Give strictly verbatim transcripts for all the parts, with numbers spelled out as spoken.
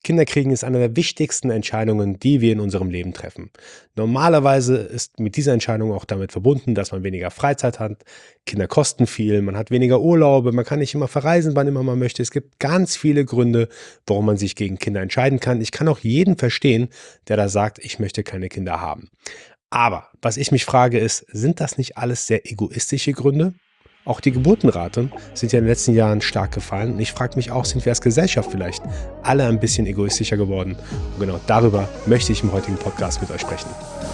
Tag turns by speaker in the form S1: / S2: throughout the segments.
S1: Kinder kriegen ist eine der wichtigsten Entscheidungen, die wir in unserem Leben treffen. Normalerweise ist mit dieser Entscheidung auch damit verbunden, dass man weniger Freizeit hat. Kinder kosten viel, man hat weniger Urlaube, man kann nicht immer verreisen, wann immer man möchte. Es gibt ganz viele Gründe, warum man sich gegen Kinder entscheiden kann. Ich kann auch jeden verstehen, der da sagt, ich möchte keine Kinder haben. Aber was ich mich frage ist, sind das nicht alles sehr egoistische Gründe? Auch die Geburtenraten sind ja in den letzten Jahren stark gefallen. Und ich frage mich auch, sind wir als Gesellschaft vielleicht alle ein bisschen egoistischer geworden? Und genau darüber möchte ich im heutigen Podcast mit euch sprechen.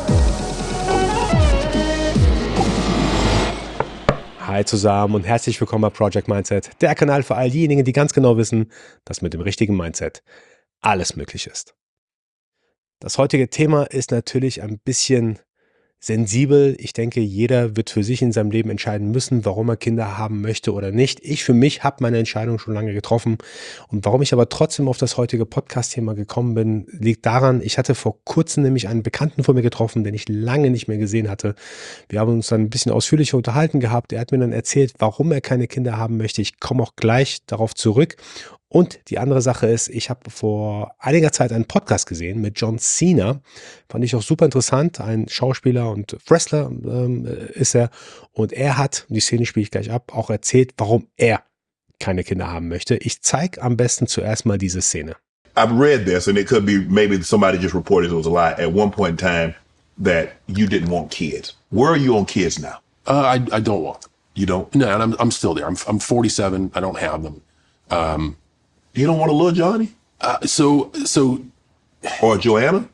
S1: Hi zusammen und herzlich willkommen bei Project Mindset, der Kanal für all diejenigen, die ganz genau wissen, dass mit dem richtigen Mindset alles möglich ist. Das heutige Thema ist natürlich ein bisschen sensibel. Ich denke, jeder wird für sich in seinem Leben entscheiden müssen, warum er Kinder haben möchte oder nicht. Ich für mich habe meine Entscheidung schon lange getroffen. Und warum ich aber trotzdem auf das heutige Podcast-Thema gekommen bin, liegt daran, ich hatte vor kurzem nämlich einen Bekannten von mir getroffen, den ich lange nicht mehr gesehen hatte. Wir haben uns dann ein bisschen ausführlicher unterhalten gehabt. Er hat mir dann erzählt, warum er keine Kinder haben möchte. Ich komme auch gleich darauf zurück. Und die andere Sache ist, ich habe vor einiger Zeit einen Podcast gesehen mit John Cena. Fand ich auch super interessant. Ein Schauspieler und Wrestler ähm, ist er. Und er hat, die Szene spiele ich gleich ab, auch erzählt, warum er keine Kinder haben möchte. Ich zeige am besten zuerst mal diese Szene.
S2: I've read this, and it could be maybe somebody just reported it was a lie at one point in time that you didn't want kids. Where are you on kids now?
S3: Uh, I, I don't want them.
S2: You don't?
S3: No, and I'm, I'm still there. I'm, I'm forty-seven. I don't have them. Um,
S2: You don't want a little Johnny?
S3: uh, so, so
S2: Or Joanna?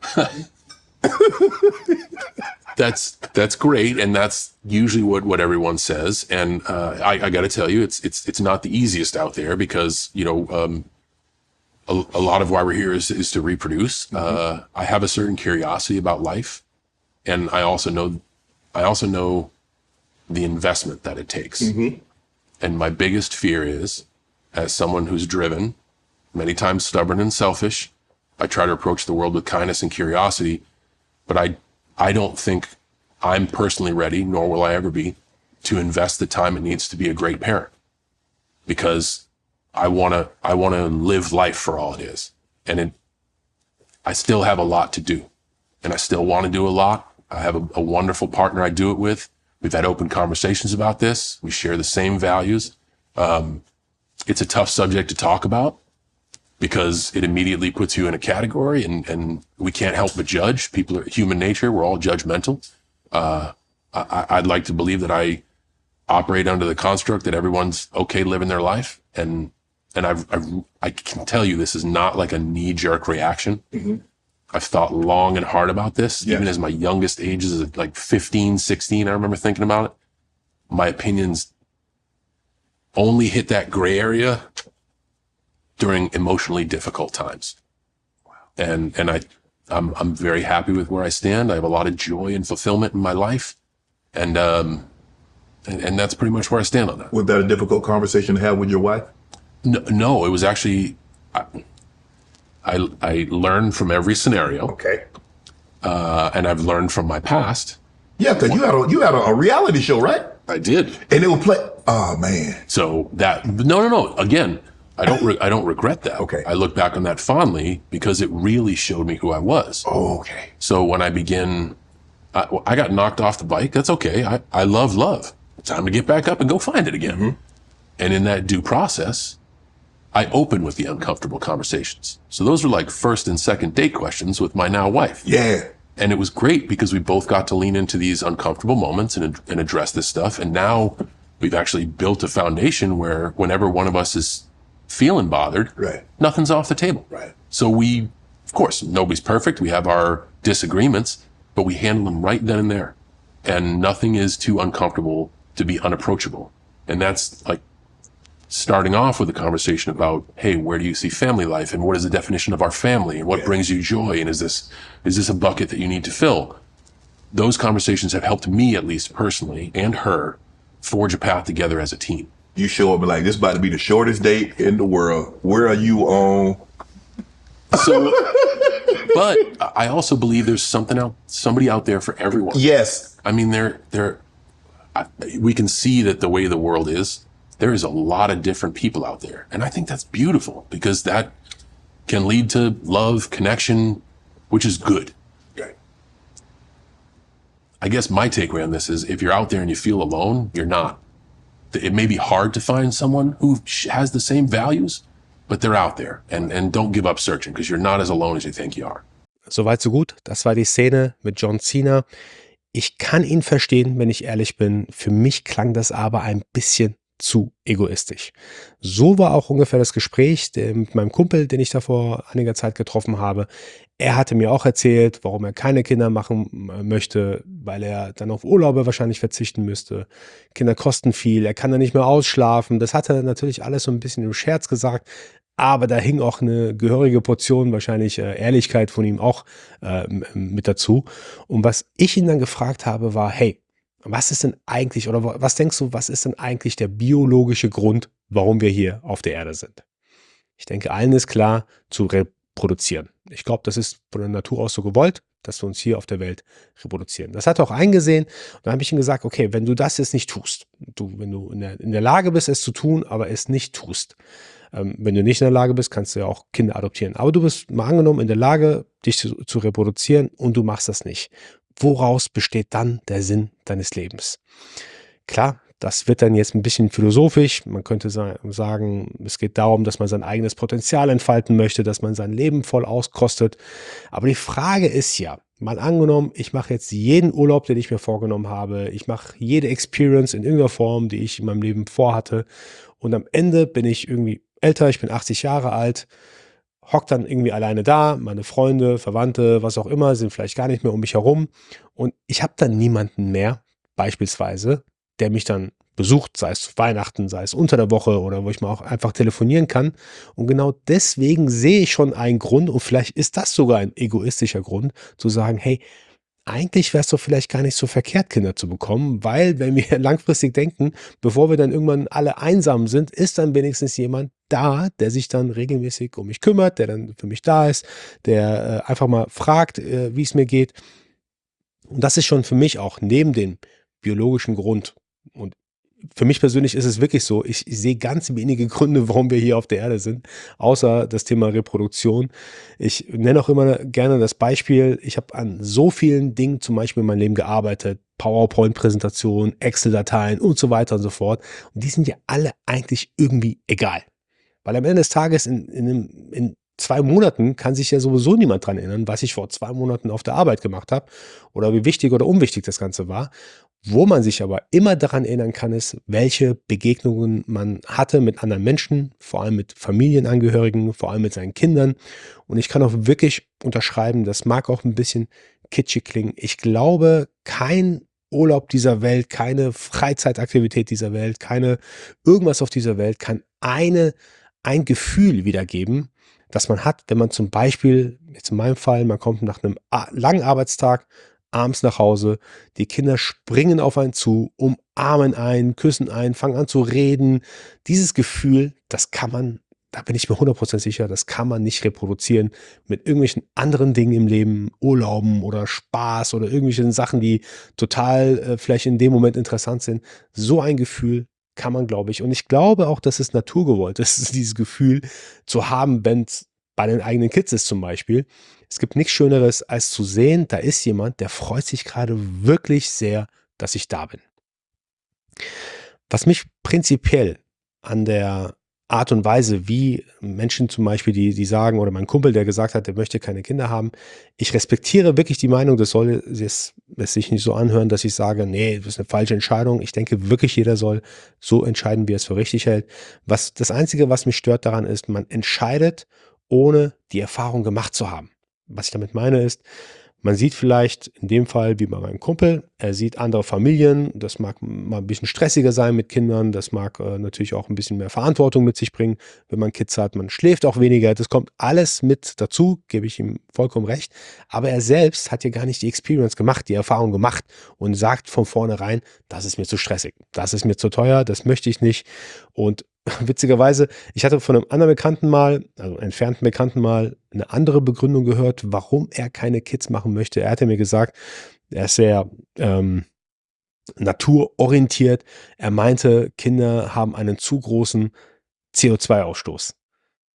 S3: that's, that's great. And that's usually what, what everyone says. And, uh, I, I gotta tell you, it's, it's, it's not the easiest out there because, you know, um, a, a lot of why we're here is, is to reproduce. Mm-hmm. Uh, I have a certain curiosity about life. And I also know, I also know the investment that it takes.
S2: Mm-hmm.
S3: And my biggest fear is, as someone who's driven, many times stubborn and selfish, I try to approach the world with kindness and curiosity, but I, I don't think I'm personally ready, nor will I ever be, to invest the time it needs to be a great parent. Because I want to, I want to live life for all it is. And it, I still have a lot to do, and I still want to do a lot. I have a, a wonderful partner I do it with. We've had open conversations about this. We share the same values. Um, it's a tough subject to talk about, because it immediately puts you in a category, and, and we can't help but judge. People are human nature. We're all judgmental. Uh, I, I'd like to believe that I operate under the construct that everyone's okay living their life. And, and I've, I've I can tell you, this is not like a knee jerk reaction. Mm-hmm. I've thought long and hard about this. Yeah. Even as my youngest ages, like fifteen, sixteen, I remember thinking about it. My opinions only hit that gray area during emotionally difficult times. Wow. And, and I, I'm, I'm very happy with where I stand. I have a lot of joy and fulfillment in my life. And, um, and, and that's pretty much where I stand on that.
S2: Was that a difficult conversation to have with your wife?
S3: No, no, it was actually, I, I, I learned from every scenario.
S2: Okay.
S3: Uh, and I've learned from my past.
S2: Yeah, because you had a, you had a, a reality show, right?
S3: I did.
S2: And it would play, oh man.
S3: So that, no, no, no, again, I don't, re- I don't regret that.
S2: Okay.
S3: I look back on that fondly because it really showed me who I was.
S2: Oh, okay.
S3: So when I begin, I, I got knocked off the bike. That's okay. I, I love love. Time to get back up and go find it again. Mm-hmm. And in that due process, I open with the uncomfortable conversations. So those are like first and second date questions with my now wife.
S2: Yeah.
S3: And it was great because we both got to lean into these uncomfortable moments and, and address this stuff. And now we've actually built a foundation where whenever one of us is feeling bothered,
S2: right,
S3: nothing's off the table.
S2: Right.
S3: So we, of course, nobody's perfect. We have our disagreements, but we handle them right then and there. And nothing is too uncomfortable to be unapproachable. And that's like starting off with a conversation about, hey, where do you see family life? And what is the definition of our family? And what yeah. brings you joy? And is this, is this a bucket that you need to fill? Those conversations have helped me, at least personally, and her, forge a path together as a team.
S2: You show up and like, this is about to be the shortest date in the world. Where are you on?
S3: So, but I also believe there's something out, somebody out there for everyone.
S2: Yes.
S3: I mean, there, there, we can see that the way the world is, there is a lot of different people out there. And I think that's beautiful because that can lead to love, connection, which is good.
S2: Okay.
S3: I guess my takeaway on this is if you're out there and you feel alone, you're not. It may be hard to find someone who has the same values, but they're out there. And, and don't give up searching, because you're not as alone as you think you are.
S1: Soweit, so gut. Das war die Szene mit John Cena. Ich kann ihn verstehen, wenn ich ehrlich bin. Für mich klang das aber ein bisschen zu egoistisch. So war auch ungefähr das Gespräch mit meinem Kumpel, den ich da vor einiger Zeit getroffen habe. Er hatte mir auch erzählt, warum er keine Kinder machen möchte, weil er dann auf Urlaube wahrscheinlich verzichten müsste. Kinder kosten viel, er kann da nicht mehr ausschlafen. Das hat er natürlich alles so ein bisschen im Scherz gesagt, aber da hing auch eine gehörige Portion wahrscheinlich äh, Ehrlichkeit von ihm auch äh, mit dazu. Und was ich ihn dann gefragt habe, war, hey, was ist denn eigentlich, oder was denkst du, was ist denn eigentlich der biologische Grund, warum wir hier auf der Erde sind? Ich denke, allen ist klar, zu reproduzieren. Ich glaube, das ist von der Natur aus so gewollt, dass wir uns hier auf der Welt reproduzieren. Das hat er auch eingesehen. Und dann habe ich ihm gesagt, okay, wenn du das jetzt nicht tust, du, wenn du in der, in der Lage bist, es zu tun, aber es nicht tust, ähm, wenn du nicht in der Lage bist, kannst du ja auch Kinder adoptieren. Aber du bist mal angenommen in der Lage, dich zu, zu reproduzieren und du machst das nicht. Woraus besteht dann der Sinn deines Lebens? Klar, das wird dann jetzt ein bisschen philosophisch. Man könnte sagen, es geht darum, dass man sein eigenes Potenzial entfalten möchte, dass man sein Leben voll auskostet. Aber die Frage ist ja, mal angenommen, ich mache jetzt jeden Urlaub, den ich mir vorgenommen habe. Ich mache jede Experience in irgendeiner Form, die ich in meinem Leben vorhatte. Und am Ende bin ich irgendwie älter, ich bin achtzig Jahre alt, hockt dann irgendwie alleine da, meine Freunde, Verwandte, was auch immer, sind vielleicht gar nicht mehr um mich herum und ich habe dann niemanden mehr, beispielsweise, der mich dann besucht, sei es zu Weihnachten, sei es unter der Woche oder wo ich mal auch einfach telefonieren kann. Und genau deswegen sehe ich schon einen Grund, und vielleicht ist das sogar ein egoistischer Grund, zu sagen, hey, eigentlich wäre es doch vielleicht gar nicht so verkehrt, Kinder zu bekommen, weil, wenn wir langfristig denken, bevor wir dann irgendwann alle einsam sind, ist dann wenigstens jemand da, der sich dann regelmäßig um mich kümmert, der dann für mich da ist, der äh, einfach mal fragt, äh, wie es mir geht. Und das ist schon für mich auch neben dem biologischen Grund. Und für mich persönlich ist es wirklich so, ich, ich sehe ganz wenige Gründe, warum wir hier auf der Erde sind, außer das Thema Reproduktion. Ich nenne auch immer gerne das Beispiel, ich habe an so vielen Dingen zum Beispiel in meinem Leben gearbeitet, PowerPoint-Präsentationen, Excel-Dateien und so weiter und so fort. Und die sind ja alle eigentlich irgendwie egal. Weil am Ende des Tages in, in, in zwei Monaten kann sich ja sowieso niemand dran erinnern, was ich vor zwei Monaten auf der Arbeit gemacht habe oder wie wichtig oder unwichtig das Ganze war. Wo man sich aber immer daran erinnern kann, ist, welche Begegnungen man hatte mit anderen Menschen, vor allem mit Familienangehörigen, vor allem mit seinen Kindern. Und ich kann auch wirklich unterschreiben, das mag auch ein bisschen kitschig klingen. Ich glaube, kein Urlaub dieser Welt, keine Freizeitaktivität dieser Welt, keine irgendwas auf dieser Welt kann eine, ein Gefühl wiedergeben, das man hat, wenn man zum Beispiel, jetzt in meinem Fall, man kommt nach einem langen Arbeitstag abends nach Hause, die Kinder springen auf einen zu, umarmen einen, küssen einen, fangen an zu reden. Dieses Gefühl, das kann man, da bin ich mir hundert Prozent sicher, das kann man nicht reproduzieren mit irgendwelchen anderen Dingen im Leben, Urlauben oder Spaß oder irgendwelchen Sachen, die total äh, vielleicht in dem Moment interessant sind. So ein Gefühl kann man, glaube ich, und ich glaube auch, dass es naturgewollt ist, dieses Gefühl zu haben, wenn es bei den eigenen Kids ist zum Beispiel. Es gibt nichts Schöneres, als zu sehen, da ist jemand, der freut sich gerade wirklich sehr, dass ich da bin. Was mich prinzipiell an der Art und Weise, wie Menschen zum Beispiel, die, die sagen, oder mein Kumpel, der gesagt hat, der möchte keine Kinder haben, ich respektiere wirklich die Meinung, das soll es, es sich nicht so anhören, dass ich sage, nee, das ist eine falsche Entscheidung. Ich denke wirklich, jeder soll so entscheiden, wie er es für richtig hält. Was, das Einzige, was mich stört daran ist, man entscheidet, ohne die Erfahrung gemacht zu haben. Was ich damit meine ist, man sieht vielleicht in dem Fall wie bei meinem Kumpel, er sieht andere Familien, das mag mal ein bisschen stressiger sein mit Kindern, das mag äh, natürlich auch ein bisschen mehr Verantwortung mit sich bringen, wenn man Kids hat, man schläft auch weniger, das kommt alles mit dazu, gebe ich ihm vollkommen recht, aber er selbst hat ja gar nicht die Experience gemacht, die Erfahrung gemacht und sagt von vornherein, das ist mir zu stressig, das ist mir zu teuer, das möchte ich nicht. Und witzigerweise, ich hatte von einem anderen Bekannten mal, also entfernten Bekannten mal, eine andere Begründung gehört, warum er keine Kids machen möchte. Er hatte mir gesagt, er ist sehr ähm, naturorientiert. Er meinte, Kinder haben einen zu großen C O zwei Ausstoß.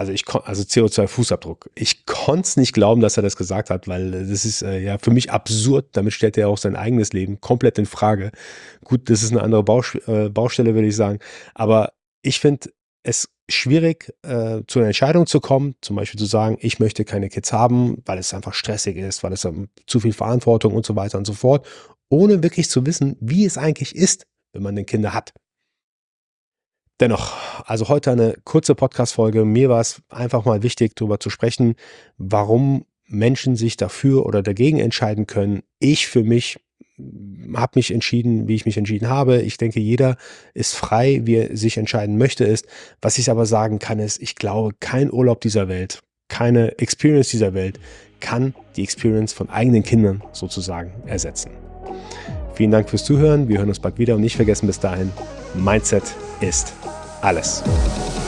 S1: also ich kon- also C O zwei Fußabdruck. Ich konnte es nicht glauben, dass er das gesagt hat, weil das ist äh, ja für mich absurd. Damit stellt er auch sein eigenes Leben komplett in Frage. Gut, das ist eine andere Baus äh, Baustelle, würde ich sagen. Aber ich finde es schwierig, äh, zu einer Entscheidung zu kommen, zum Beispiel zu sagen, ich möchte keine Kids haben, weil es einfach stressig ist, weil es ähm, zu viel Verantwortung und so weiter und so fort, ohne wirklich zu wissen, wie es eigentlich ist, wenn man denn Kinder hat. Dennoch, also heute eine kurze Podcast-Folge. Mir war es einfach mal wichtig, darüber zu sprechen, warum Menschen sich dafür oder dagegen entscheiden können. Ich für mich habe mich entschieden, wie ich mich entschieden habe. Ich denke, jeder ist frei, wie er sich entscheiden möchte, ist. Was ich aber sagen kann, ist, ich glaube, kein Urlaub dieser Welt, keine Experience dieser Welt kann die Experience von eigenen Kindern sozusagen ersetzen. Vielen Dank fürs Zuhören. Wir hören uns bald wieder und nicht vergessen bis dahin, Mindset ist alles.